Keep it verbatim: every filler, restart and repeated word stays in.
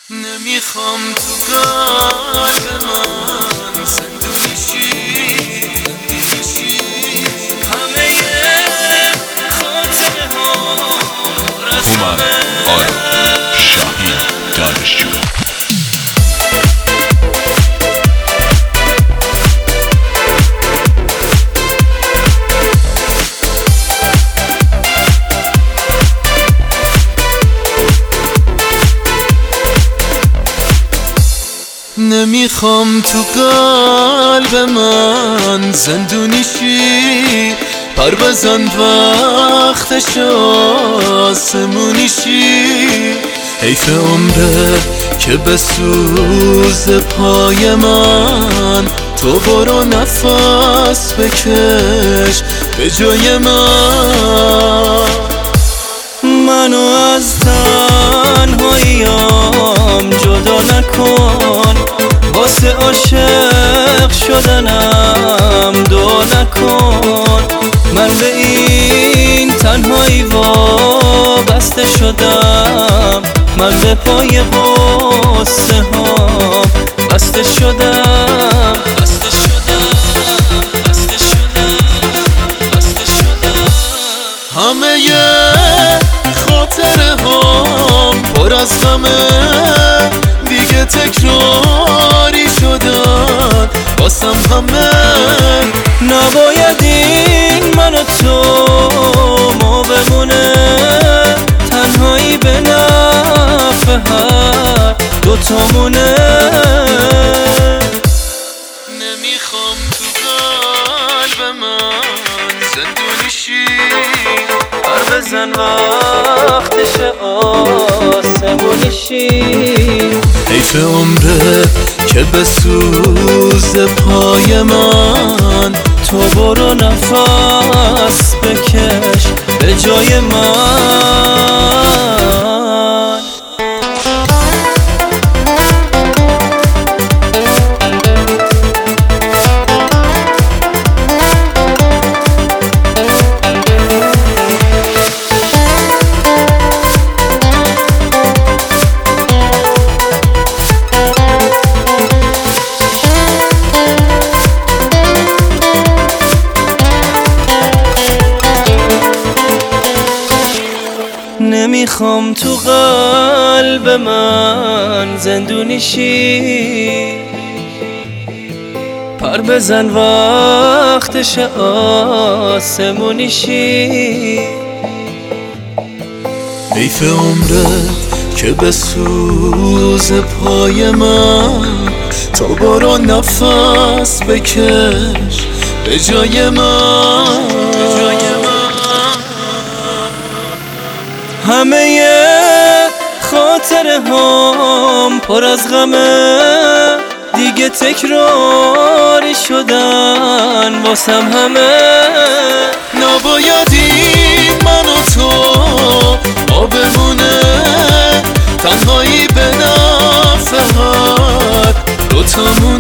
نمیخوام تو قلب من زندونی شی همه خاطره ها هومن آرا شاهین دانشجو نمیخوام تو قلب من زندونی شی پر بزن وقتش آسمونی شی حیف عمره که بسوز پای من تو برو نفس بکش به جای من منو از تنهاییام جدا نکن واسه عاشق شدنم دو نکن من به این تنهایی وابسته شدم من به پای غصه ها بسته شدم بسته شدم بسته شدم بسته شدم همه خاطره هام پر از غمه دیگه تکراری شدن واسم همه نباید این من و تو ما بمونه تنهایی به نفع هر دوتامونه نمیخوام تو قلب من زندونی شی پر بزن وقتش آسمونی شی حیف عمره که بسوز پای من تو برو نفس بکش به جای من نمیخوام تو قلب من زندونی شی پر بزن وقتش آسمونی شی حیف عمره که بسوز پای من تو برو نفس بکش به جای من همه خاطره هام پر از غمه دیگه تکراری شدن واسم همه نباید این من و تو ما بمونه تنهایی به نفع هر دوتامون